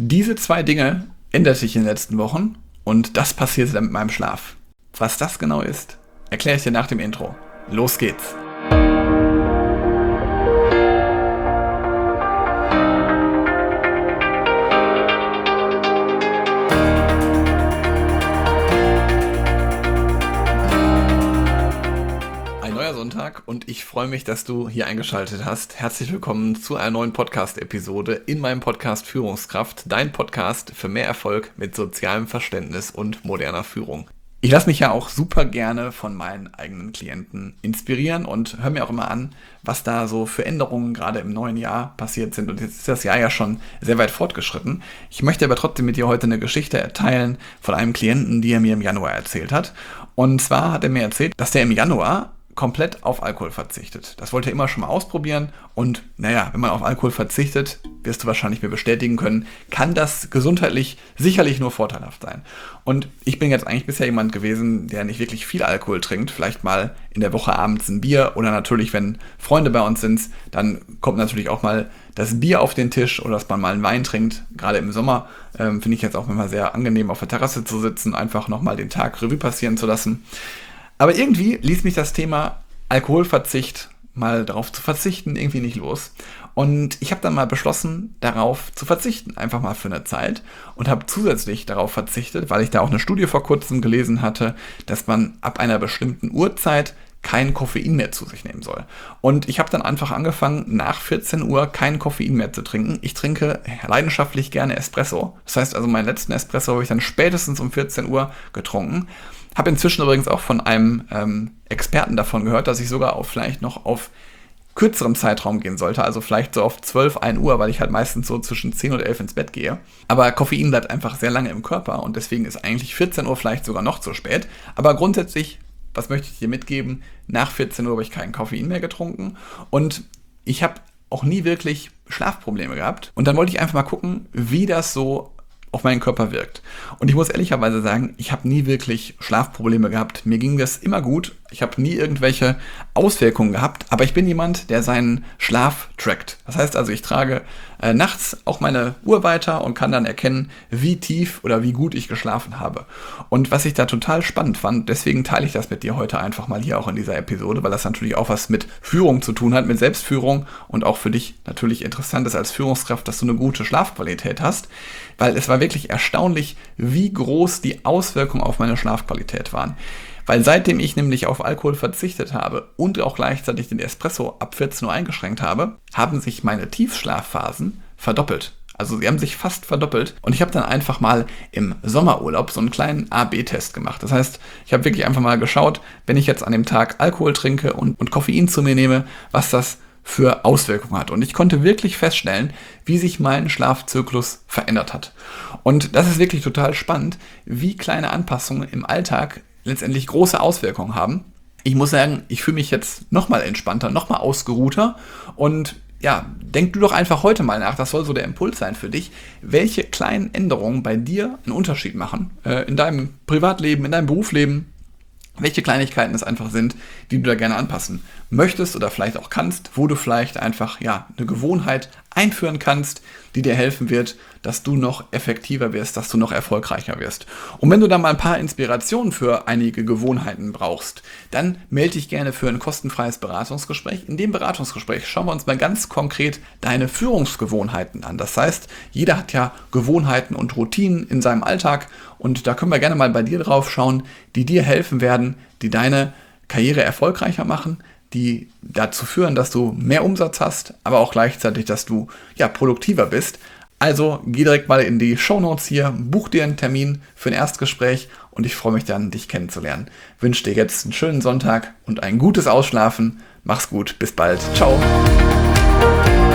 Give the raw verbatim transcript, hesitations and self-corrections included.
Diese zwei Dinge ändert sich in den letzten Wochen und das passierte dann mit meinem Schlaf. Was das genau ist, erkläre ich dir nach dem Intro. Los geht's! Sonntag und ich freue mich, dass du hier eingeschaltet hast. Herzlich willkommen zu einer neuen Podcast-Episode in meinem Podcast Führungskraft, dein Podcast für mehr Erfolg mit sozialem Verständnis und moderner Führung. Ich lasse mich ja auch super gerne von meinen eigenen Klienten inspirieren und höre mir auch immer an, was da so für Änderungen gerade im neuen Jahr passiert sind. Und jetzt ist das Jahr ja schon sehr weit fortgeschritten. Ich möchte aber trotzdem mit dir heute eine Geschichte erteilen von einem Klienten, die er mir im Januar erzählt hat. Und zwar hat er mir erzählt, dass der im Januar komplett auf Alkohol verzichtet. Das wollte er immer schon mal ausprobieren und naja, wenn man auf Alkohol verzichtet, wirst du wahrscheinlich mir bestätigen können, kann das gesundheitlich sicherlich nur vorteilhaft sein. Und ich bin jetzt eigentlich bisher jemand gewesen, der nicht wirklich viel Alkohol trinkt, vielleicht mal in der Woche abends ein Bier oder natürlich, wenn Freunde bei uns sind, dann kommt natürlich auch mal das Bier auf den Tisch oder dass man mal einen Wein trinkt. Gerade im Sommer ähm, finde ich jetzt auch immer sehr angenehm, auf der Terrasse zu sitzen, einfach nochmal den Tag Revue passieren zu lassen. Aber irgendwie ließ mich das Thema Alkoholverzicht, mal darauf zu verzichten, irgendwie nicht los. Und ich habe dann mal beschlossen, darauf zu verzichten, einfach mal für eine Zeit. Und habe zusätzlich darauf verzichtet, weil ich da auch eine Studie vor kurzem gelesen hatte, dass man ab einer bestimmten Uhrzeit kein Koffein mehr zu sich nehmen soll. Und ich habe dann einfach angefangen, nach vierzehn Uhr kein Koffein mehr zu trinken. Ich trinke leidenschaftlich gerne Espresso. Das heißt also, meinen letzten Espresso habe ich dann spätestens um vierzehn Uhr getrunken. Habe inzwischen übrigens auch von einem ähm, Experten davon gehört, dass ich sogar auch vielleicht noch auf kürzerem Zeitraum gehen sollte, also vielleicht so auf zwölf, ein Uhr, weil ich halt meistens so zwischen zehn und elf ins Bett gehe. Aber Koffein bleibt einfach sehr lange im Körper und deswegen ist eigentlich vierzehn Uhr vielleicht sogar noch zu spät. Aber grundsätzlich, was möchte ich dir mitgeben? Nach vierzehn Uhr habe ich kein Koffein mehr getrunken und ich habe auch nie wirklich Schlafprobleme gehabt. Und dann wollte ich einfach mal gucken, wie das so auf meinen Körper wirkt. Und ich muss ehrlicherweise sagen, ich habe nie wirklich Schlafprobleme gehabt. Mir ging das immer gut. Ich habe nie irgendwelche Auswirkungen gehabt, aber ich bin jemand, der seinen Schlaf trackt. Das heißt also, ich trage äh, nachts auch meine Uhr weiter und kann dann erkennen, wie tief oder wie gut ich geschlafen habe. Und was ich da total spannend fand, deswegen teile ich das mit dir heute einfach mal hier auch in dieser Episode, weil das natürlich auch was mit Führung zu tun hat, mit Selbstführung und auch für dich natürlich interessant ist als Führungskraft, dass du eine gute Schlafqualität hast, weil es war wirklich erstaunlich, wie groß die Auswirkungen auf meine Schlafqualität waren. Weil seitdem ich nämlich auf Alkohol verzichtet habe und auch gleichzeitig den Espresso ab vierzehn Uhr eingeschränkt habe, haben sich meine Tiefschlafphasen verdoppelt. Also sie haben sich fast verdoppelt und ich habe dann einfach mal im Sommerurlaub so einen kleinen A B Test gemacht. Das heißt, ich habe wirklich einfach mal geschaut, wenn ich jetzt an dem Tag Alkohol trinke und, und Koffein zu mir nehme, was das für Auswirkungen hat. Und ich konnte wirklich feststellen, wie sich mein Schlafzyklus verändert hat. Und das ist wirklich total spannend, wie kleine Anpassungen im Alltag letztendlich große Auswirkungen haben. Ich muss sagen, ich fühle mich jetzt nochmal entspannter, nochmal ausgeruhter und ja, denk du doch einfach heute mal nach, das soll so der Impuls sein für dich, welche kleinen Änderungen bei dir einen Unterschied machen, äh, in deinem Privatleben, in deinem Berufsleben, welche Kleinigkeiten es einfach sind, die du da gerne anpassen möchtest oder vielleicht auch kannst, wo du vielleicht einfach ja eine Gewohnheit einführen kannst, die dir helfen wird, dass du noch effektiver wirst, dass du noch erfolgreicher wirst. Und wenn du da mal ein paar Inspirationen für einige Gewohnheiten brauchst, dann melde dich gerne für ein kostenfreies Beratungsgespräch. In dem Beratungsgespräch schauen wir uns mal ganz konkret deine Führungsgewohnheiten an. Das heißt, jeder hat ja Gewohnheiten und Routinen in seinem Alltag und da können wir gerne mal bei dir drauf schauen, die dir helfen werden, die deine Karriere erfolgreicher machen, die dazu führen, dass du mehr Umsatz hast, aber auch gleichzeitig, dass du ja produktiver bist. Also geh direkt mal in die Shownotes hier, buch dir einen Termin für ein Erstgespräch und ich freue mich dann, dich kennenzulernen. Wünsche dir jetzt einen schönen Sonntag und ein gutes Ausschlafen. Mach's gut, bis bald. Ciao.